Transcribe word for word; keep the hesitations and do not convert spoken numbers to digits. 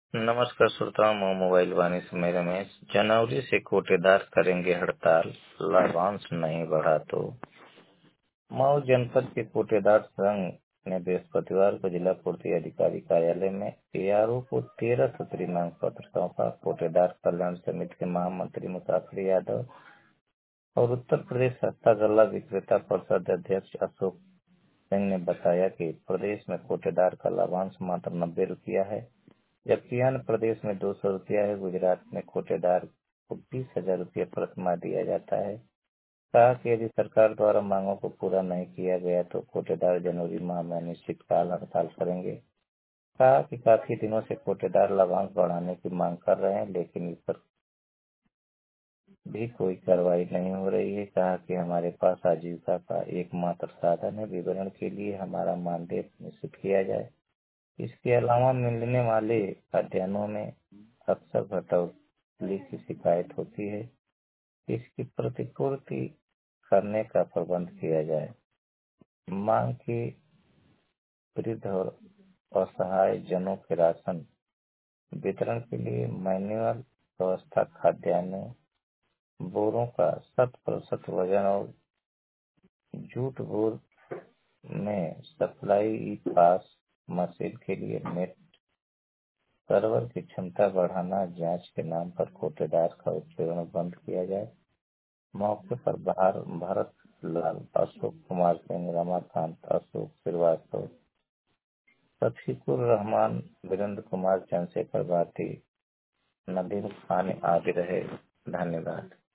नमस्कार श्रोताओं, मैं मोबाइल वाणी से मैं रमेश। जनवरी से कोटेदार करेंगे हड़ताल, लाभांश नहीं बढ़ा तो। मऊ जनपद के कोटेदार संघ ने बृहस्पतिवार को जिला पूर्ति अधिकारी कार्यालय में एआरओ को तेरह सूत्री मांग पत्र सौंपा। कोटेदार कल्याण समिति के महामंत्री मुसाफिर यादव और उत्तर प्रदेश सस्ता गल्ला विक्रेता परिषद अध्यक्ष अशोक सिंह ने बताया कि प्रदेश में कोटेदार का लाभांश मात्र नब्बे रुपया है, जबकि अन्य प्रदेश में दो सौ रुपया है। गुजरात में कोटेदार को बीस हजार रुपया प्रतिमाह दिया जाता है। कहा कि यदि सरकार द्वारा मांगों को पूरा नहीं किया गया तो कोटेदार जनवरी माह में अनिश्चितकाल हड़ताल करेंगे। कहा कि काफी दिनों से कोटेदार लाभांश बढ़ाने की मांग कर रहे हैं, लेकिन इस पर भी कोई कार्रवाई नहीं हो रही है। कहा कि हमारे पास आजीविका का एकमात्र साधन है, विवरण के लिए हमारा मानदेय निश्चित किया जाए। इसके अलावा मिलने वाले अध्ययनों में अक्सर घटौली की शिकायत होती है, इसकी प्रतिपूर्ति करने का प्रबंध किया जाए। मांग की वृद्ध और असहाय जनों के राशन वितरण के लिए मैनुअल व्यवस्था, खाद्यान्न बोरों का शत प्रतिशत वजन और जूट बोर में सप्लाई पास मशीन के लिए नेट सर्वर की क्षमता बढ़ाना, जांच के नाम पर कोटेदार का उत्पीड़न बंद किया जाए। मौके पर बाहर भारत लाल, अशोक कुमार सिंह, रमाकांत, अशोक श्रीवास्तव, शफीकुर रहमान, वीरेंद्र कुमार, चंद्रशेखर भारती, नदीम खान आदि रहे। धन्यवाद।